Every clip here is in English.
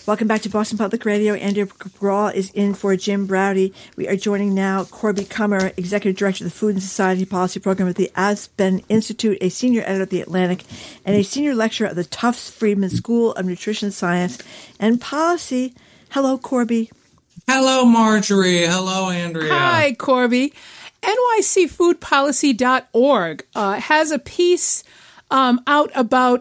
Welcome back to Boston Public Radio. Andrea Grawl is in for Jim Braude. We are joining now Corby Kummer, Executive Director of the Food and Society Policy Program at the Aspen Institute, a senior editor at The Atlantic, and a senior lecturer at the Tufts Friedman School of Nutrition Science and Policy. Hello, Corby. Hello, Marjorie. Hello, Andrea. Hi, Corby. NYCFoodPolicy.org has a piece out about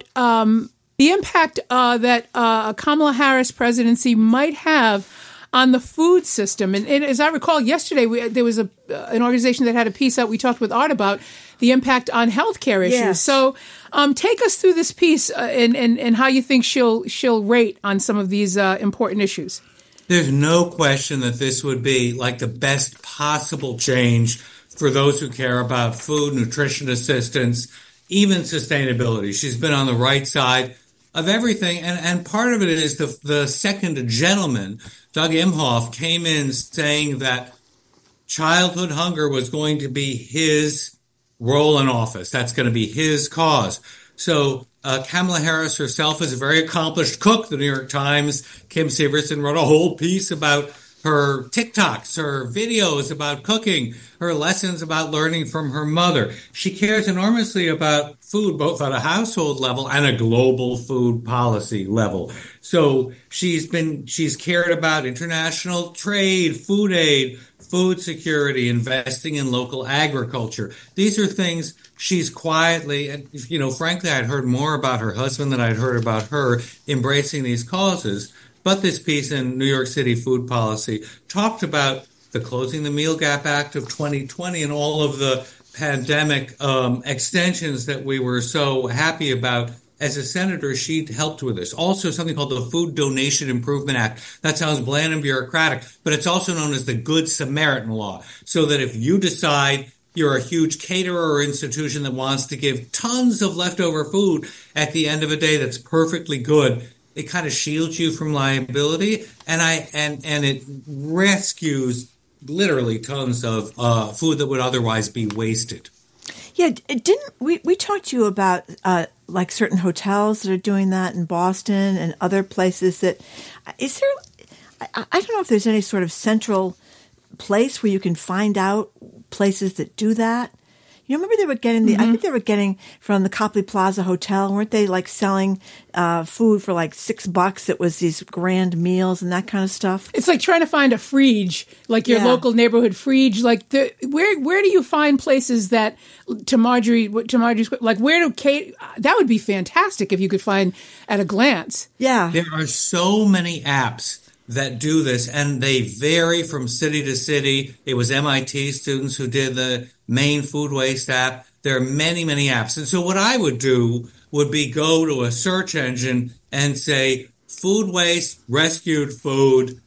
the impact that a Kamala Harris presidency might have on the food system. And as I recall, yesterday there was an organization that had a piece out we talked with Art about the impact on healthcare issues. Yes. So take us through this piece and how you think she'll rate on some of these important issues. There's no question that this would be like the best possible change for those who care about food, nutrition assistance, even sustainability. She's been on the right side of everything. And part of it is the second gentleman, Doug Imhoff, came in saying that childhood hunger was going to be his role in office. That's going to be his cause. So Kamala Harris herself is a very accomplished cook. The New York Times, Kim Severson wrote a whole piece about her TikToks, her videos about cooking, her lessons about learning from her mother. She cares enormously about food, both at a household level and a global food policy level. So she's cared about international trade, food aid, food security, investing in local agriculture. These are things she's quietly, and frankly, I'd heard more about her husband than I'd heard about her embracing these causes. But this piece in New York City Food Policy talked about the Closing the Meal Gap Act of 2020 and all of the pandemic extensions that we were so happy about. As a senator, she helped with this. Also, something called the Food Donation Improvement Act. That sounds bland and bureaucratic, but it's also known as the Good Samaritan Law. So that if you decide you're a huge caterer or institution that wants to give tons of leftover food at the end of a day that's perfectly good, it kind of shields you from liability, and it rescues literally tons of food that would otherwise be wasted. Yeah, didn't we talked to you about like certain hotels that are doing that in Boston and other places? That is there? I don't know if there's any sort of central place where you can find out places that do that. You remember they were getting I think they were getting from the Copley Plaza Hotel, weren't they like selling food for like $6? It was these grand meals and that kind of stuff. It's like trying to find a fridge, like your local neighborhood fridge. Like where do you find places that to Marjorie's like that would be fantastic if you could find at a glance. Yeah, there are so many apps that do this, and they vary from city to city. It was MIT students who did the Maine Food Waste app. There are many, many apps. And so what I would do would be go to a search engine and say, food waste, rescued food,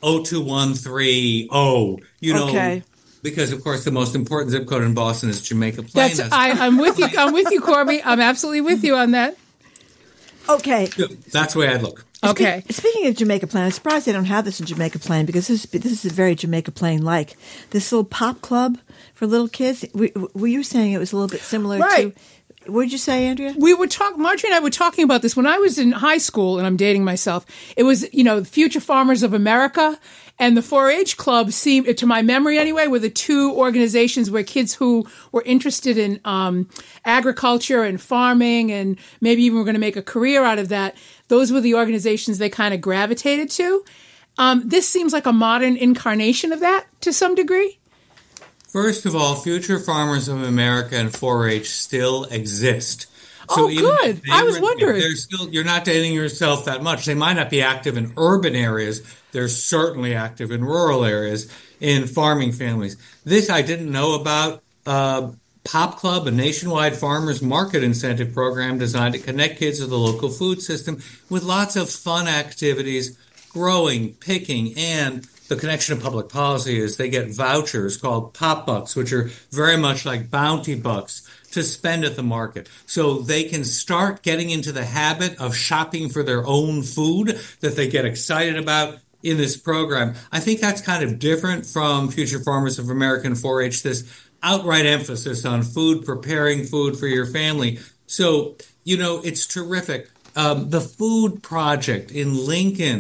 02130, okay. Because, of course, the most important zip code in Boston is Jamaica Plain. I'm with you. I'm with you, Corby. I'm absolutely with you on that. Okay. That's the way I'd look. Okay. Speaking of Jamaica Plain, I'm surprised they don't have this in Jamaica Plain because this is very Jamaica Plain-like. This little pop club for little kids. Were you saying it was a little bit similar to? What did you say, Andrea? Marjorie and I were talking about this when I was in high school, and I'm dating myself. It was, Future Farmers of America and the 4-H Club seemed, to my memory anyway, were the two organizations where kids who were interested in agriculture and farming and maybe even were going to make a career out of that, those were the organizations they kind of gravitated to. This seems like a modern incarnation of that to some degree. First of all, Future Farmers of America and 4-H still exist. So good. I was wondering. You're not dating yourself that much. They might not be active in urban areas. They're certainly active in rural areas, in farming families. This I didn't know about. Pop Club, a nationwide farmers market incentive program designed to connect kids to the local food system with lots of fun activities, growing, picking, and the connection to public policy is they get vouchers called Pop Bucks, which are very much like Bounty Bucks to spend at the market. So they can start getting into the habit of shopping for their own food that they get excited about in this program. I think that's kind of different from Future Farmers of America and 4-H, this outright emphasis on food, preparing food for your family. So, it's terrific. The Food Project in Lincoln,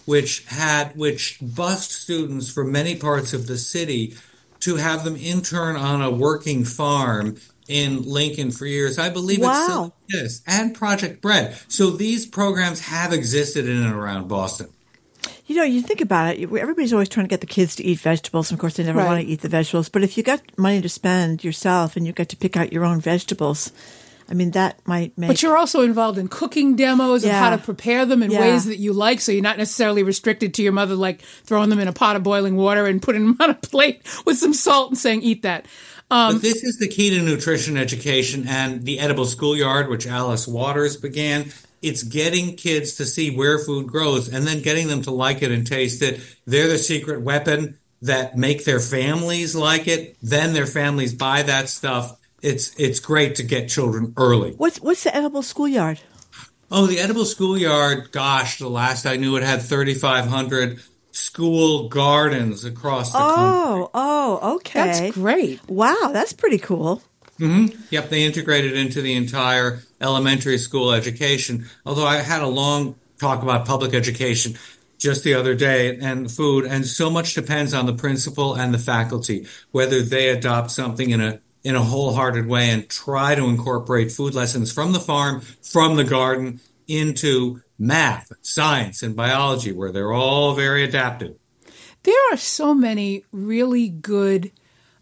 which bused students from many parts of the city to have them intern on a working farm in Lincoln for years. I believe it still exists. And Project Bread. So these programs have existed in and around Boston. You know, you think about it, everybody's always trying to get the kids to eat vegetables. And of course, they never want to eat the vegetables. But if you got money to spend yourself and you get to pick out your own vegetables, I mean, that might make... But you're also involved in cooking demos of how to prepare them in ways that you like, so you're not necessarily restricted to your mother, like throwing them in a pot of boiling water and putting them on a plate with some salt and saying, eat that. But this is the key to nutrition education and the Edible Schoolyard, which Alice Waters began. It's getting kids to see where food grows and then getting them to like it and taste it. They're the secret weapon that make their families like it. Then their families buy that stuff. It's great to get children early. What's the Edible Schoolyard? Oh, the Edible Schoolyard, gosh, the last I knew it had 3,500 school gardens across the country. Oh, okay. That's great. Wow, that's pretty cool. Mm-hmm. Yep, they integrated into the entire elementary school education. Although I had a long talk about public education just the other day and food, and so much depends on the principal and the faculty, whether they adopt something in a wholehearted way and try to incorporate food lessons from the farm, from the garden, into math, science, and biology, where they're all very adaptive. There are so many really good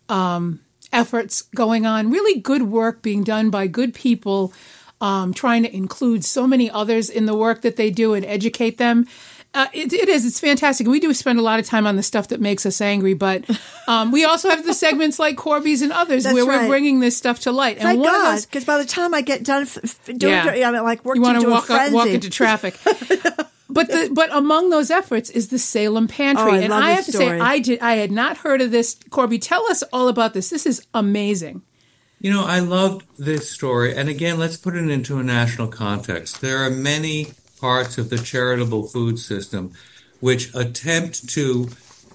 efforts going on, really good work being done by good people, trying to include so many others in the work that they do and educate them. It's fantastic. We do spend a lot of time on the stuff that makes us angry, but we also have the segments like Corby's and others where we're bringing this stuff to light. Thank God, because by the time I get done doing it, I'm like working you want to walk into traffic. But among those efforts is the Salem Pantry. And I have to say, I had not heard of this. Corby, tell us all about this. This is amazing. You know, I loved this story. And again, let's put it into a national context. There are many parts of the charitable food system which attempt to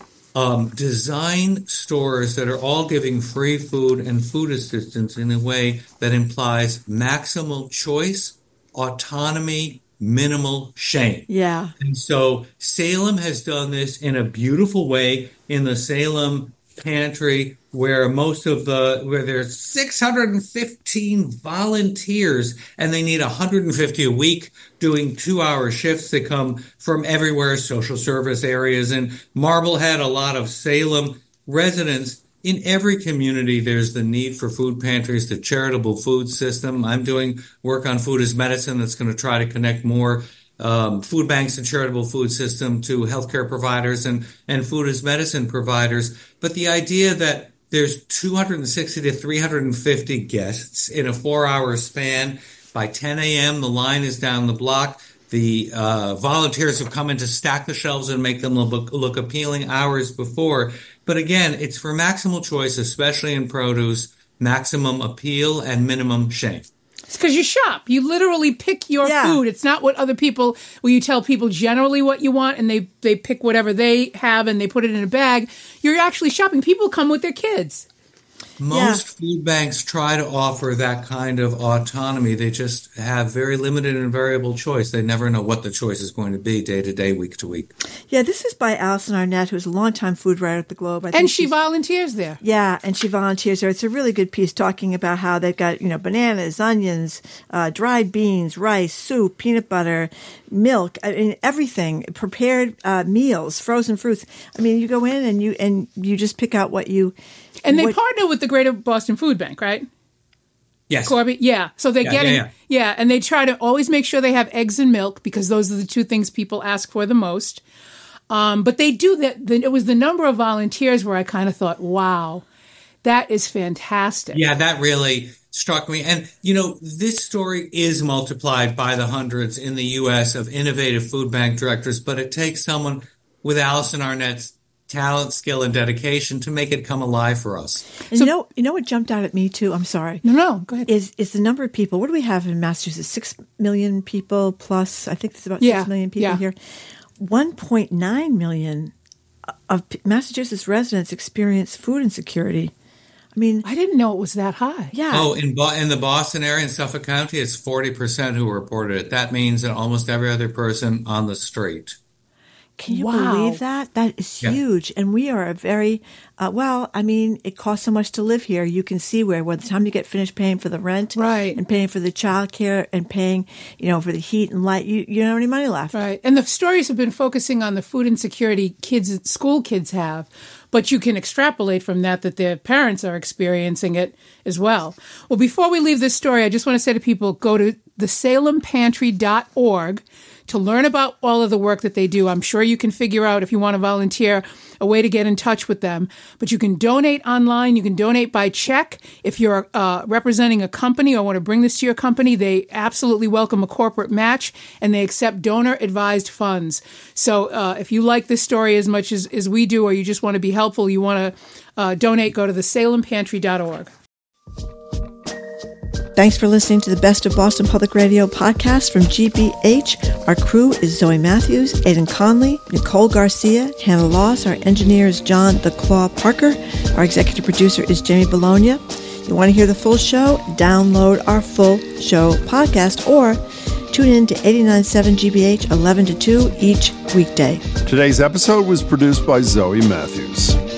design stores that are all giving free food and food assistance in a way that implies maximal choice, autonomy, minimal shame. Yeah. And so Salem has done this in a beautiful way in the Salem Pantry, where there's 615 volunteers and they need 150 a week doing 2-hour shifts. They come from everywhere, social service areas in Marblehead, a lot of Salem residents. In every community, there's the need for food pantries, the charitable food system. I'm doing work on food as medicine that's going to try to connect more food banks and charitable food system to healthcare providers and food as medicine providers. But the idea that there's 260 to 350 guests in a 4-hour span. By 10 a.m., the line is down the block. The volunteers have come in to stack the shelves and make them look appealing hours before. But again, it's for maximal choice, especially in produce, maximum appeal and minimum shame. It's because you shop. You literally pick your food. It's not what other people, where you tell people generally what you want and they pick whatever they have and they put it in a bag. You're actually shopping. People come with their kids. Most food banks try to offer that kind of autonomy. They just have very limited and variable choice. They never know what the choice is going to be day to day, week to week. Yeah, this is by Allison Arnett, who's a longtime food writer at the Globe. And she volunteers there. Yeah, and she volunteers there. It's a really good piece talking about how they've got, bananas, onions, dried beans, rice, soup, peanut butter, milk, everything, prepared meals, frozen fruits. I mean, you go in and you just pick out what you... And they partner with the Greater Boston Food Bank, right? Yes. Corby? Yeah. So they're getting... Yeah, and they try to always make sure they have eggs and milk because those are the two things people ask for the most. But they do that. It was the number of volunteers where I kind of thought, wow, that is fantastic. Yeah, that really struck me. And, this story is multiplied by the hundreds in the U.S. of innovative food bank directors, but it takes someone with Allison Arnett's talent, skill, and dedication to make it come alive for us. And you know what jumped out at me too? I'm sorry. No, go ahead. Is the number of people? What do we have in Massachusetts? 6 million people plus. I think there's about 6 million people here. 1.9 million of Massachusetts residents experience food insecurity. I mean, I didn't know it was that high. Yeah. Oh, in the Boston area, in Suffolk County, it's 40% who reported it. That means that almost every other person on the street. Can you Wow. believe that? That is huge. And we are a very, it costs so much to live here. You can see where by the time you get finished paying for the rent Right. and paying for the child care and paying, for the heat and light, you don't have any money left. Right. And the stories have been focusing on the food insecurity school kids have, but you can extrapolate from that their parents are experiencing it as well. Well, before we leave this story, I just want to say to people, go to thesalempantry.org to learn about all of the work that they do. I'm sure you can figure out, if you want to volunteer, a way to get in touch with them. But you can donate online. You can donate by check. If you're representing a company or want to bring this to your company, they absolutely welcome a corporate match, and they accept donor-advised funds. So if you like this story as much as we do, or you just want to be helpful, you want to donate, go to thesalempantry.org. Thanks for listening to the Best of Boston Public Radio podcast from GBH. Our crew is Zoe Matthews, Aidan Conley, Nicole Garcia, Hannah Loss. Our engineer is John The Claw Parker. Our executive producer is Jamie Bologna. You want to hear the full show? Download our full show podcast or tune in to 89.7 GBH 11 to 2 each weekday. Today's episode was produced by Zoe Matthews.